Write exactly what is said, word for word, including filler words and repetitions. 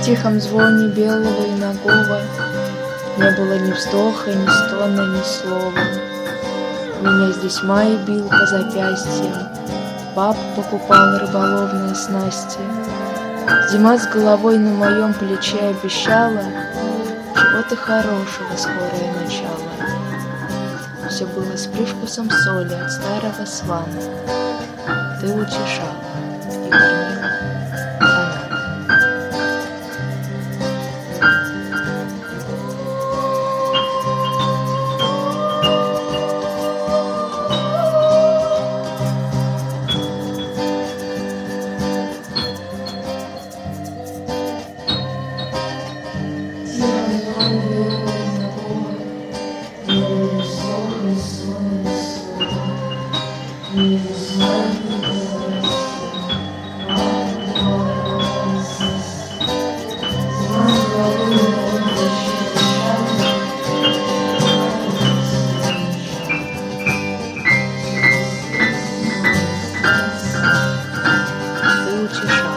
тихом звоне белого и нагого не было ни вздоха, ни стона, ни слова. Меня здесь май бил по запястьям, пап покупал рыболовные снасти. Зима с головой на моем плече обещала чего-то хорошего, скорое начало. Все было с привкусом соли от старого свана. Ты утешала и кормила фонарь. Утешала.